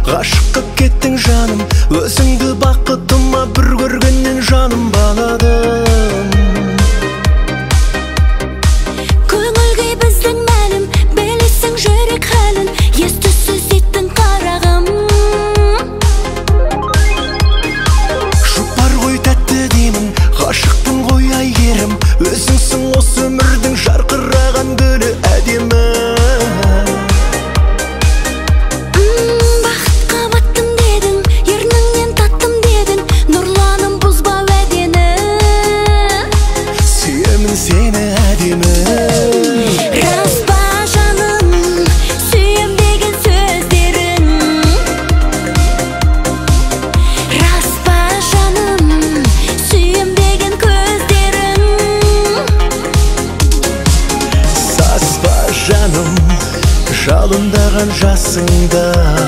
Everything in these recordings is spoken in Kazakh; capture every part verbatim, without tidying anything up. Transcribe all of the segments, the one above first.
Ғашыққа кеттің жаным, өзіңді бақытыма бір көргеннен жаным бағадым. Көңілге біздің мәлім, білесің жүрек халін, ес-түссіз еттің қарағым. Жұпар ғой тәтті деймін, ғашықпын ғой әйгерім, өзіңсің осы өмірдің жарқыраған гүлі әдемі. Seni әдемі. Рас па жаным, сүйем деген сөздерің? Рас па жаным, сүйем деген көздерің? Саспа жаным, жалындаған жасыңда.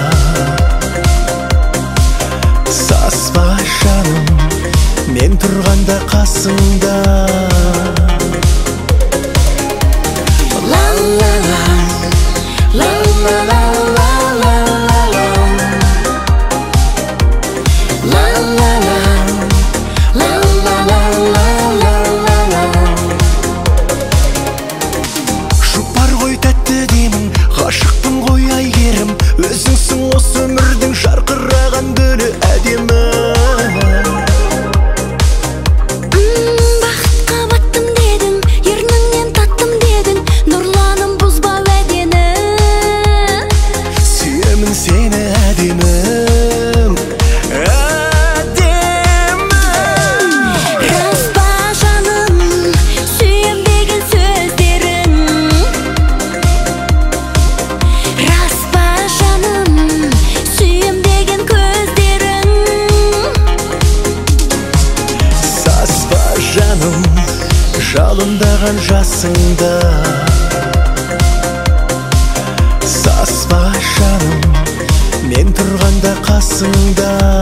Саспа жаным, мен тұрғанда қасыңда. Жұпар ғой тәтті деймін, ғашықпын ғой әйгерім, өзіңсің осы өмірдің жарқыраған гүлі әдемі. Seni әдемім, әдемім. Рас па жаным, сүйем деген сөздерің? Рас па жаным, сүйем деген көздерің? Саспа жаным, жалындаған жасыңда. Саспа жаным, мен тұрғанда қасыңда.